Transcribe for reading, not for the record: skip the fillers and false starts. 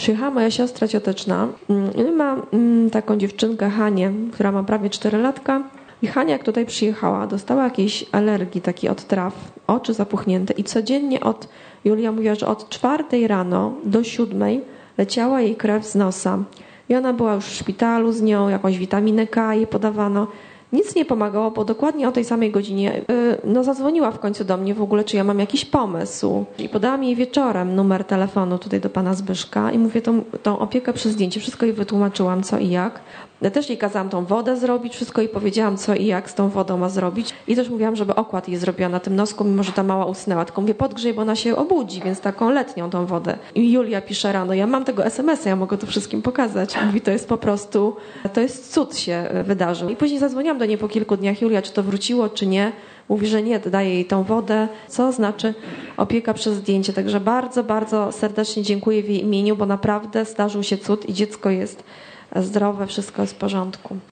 przyjechała moja siostra cioteczna i ma taką dziewczynkę Hanię, która ma prawie 4 latka. I Hania, jak tutaj przyjechała, dostała jakiejś alergii takiej od traw, oczy zapuchnięte i codziennie Julia mówiła, że od 4 rano do 7 leciała jej krew z nosa. I ona była już w szpitalu z nią, jakąś witaminę K jej podawano. Nic nie pomagało, bo dokładnie o tej samej godzinie zadzwoniła w końcu do mnie w ogóle, czy ja mam jakiś pomysł. I podałam jej wieczorem numer telefonu tutaj do pana Zbyszka i mówię tą opiekę przez zdjęcie. Wszystko jej wytłumaczyłam, co i jak. Ja też jej kazałam tą wodę zrobić, wszystko jej powiedziałam, co i jak z tą wodą ma zrobić. I też mówiłam, żeby okład jej zrobiła na tym nosku, mimo że ta mała usnęła. Tylko mówię, podgrzej, bo ona się obudzi, więc taką letnią tą wodę. I Julia pisze rano, ja mam tego SMS-a, ja mogę to wszystkim pokazać. Mówi, to jest cud się wydarzył. I później zadzwoniłam do niej po kilku dniach, Julia, czy to wróciło, czy nie. Mówi, że nie, daje jej tą wodę, co znaczy opieka przez zdjęcie. Także bardzo, bardzo serdecznie dziękuję w jej imieniu, bo naprawdę zdarzył się cud i dziecko jest zdrowe, wszystko jest w porządku.